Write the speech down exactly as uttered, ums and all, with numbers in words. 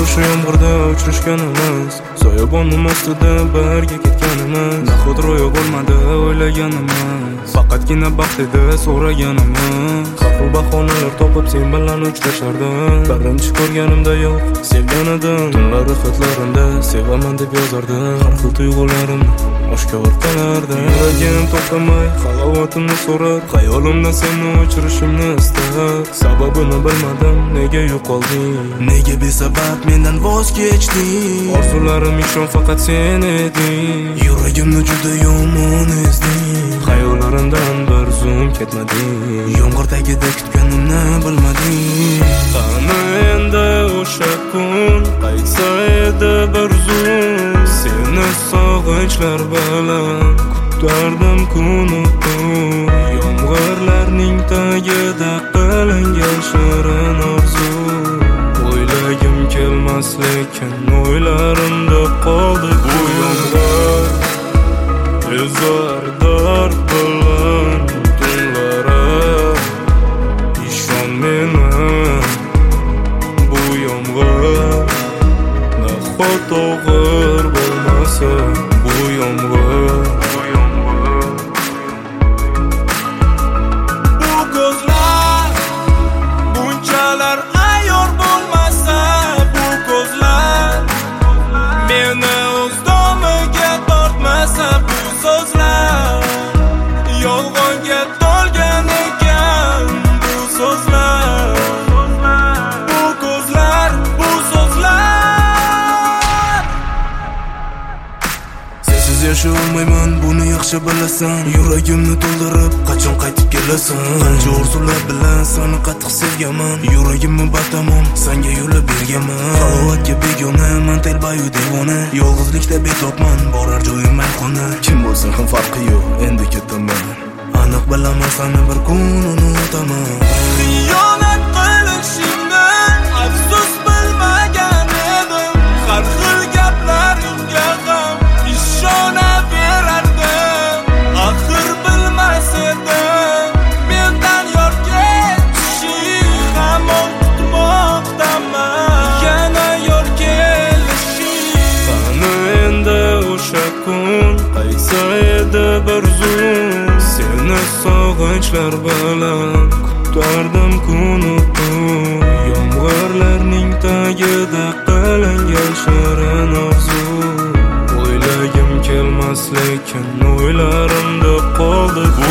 o'sha yomg'irda uchrashganimiz, soyabonning ostida birga ketganimiz, nahot ro'yo bo'lmadi o'ylaganimiz, faqatgina baxt edi so'raganimiz. Xavf bahonalar topib sen bilan uchrashardim, birinchi ko'rganimda yo'q sevgan edim, tunlari xatlarimda sevaman deb yozardim, har xil tuyg'ularimni oshkor qilardim. Yuragim to'xtamay halovatimni so'rar, xayolimdan seni o'chirishimni istar. Sababini bilmadim, nega yo'qolding, nega besabab mendan voz kechding. Orzularim ishon faqat sen eding, yuragimni juda yomon ezding. Xayollarimdan bir zum ketmading, yomg'ir tagida kutganimni bilmading. Qani endi o'sha kun qaytsa edi bir zum, seni sog'inchlar bilan kutardim kunu kun. Yomg'irlarning tagida qilingan shirin orzu, o'ylagim kelmas lekin o'ylarimda qoldi bu yomg'ir. Ezar dard bilan tunlara, ishon meni bu yomg'ir nahot og'ir bo'lmasa bu yomg'ir. Bu ko'zlar bunchalar ayyor bo'lmasa, bu ko'zlar meni o'z domiga tortmasa, bu so'zlar yolg'onga to'lgan ekan. Bu so'zlar, bu ko'zlar, bu so'zlar. Sensiz yashay olmayman, buni yaxshi bilasan. Yuragimni to'ldirib qachon qaytib kelasan? Qancha orzular bilan seni qattiq sevganman, yuragimni batamom senga yo'lib berganman. Halovatga begona, men telbayu devona, yolg'izlikda betobman, borar joyim mayxona. Kim bo'lsin ham farqi yo'q, endi ketaman. Aniq bilaman seni bir kun unutaman. Xiyonat qilishingni afsus bilmagan edim, har xil gaplaringga ham ishonaverardim. Axir bilmas edim mendan yor ketishing, hamon kutmoqdaman yana yor kelishing. Qani endi o'sha kun qaytsa edi bir zum, seni sog'inchlar bilan kutardim kunu kun. Yomg'irlarning tagida qilingan shirin orzu, o'ylagim kelmas lekin o'ylarimda qoldi bu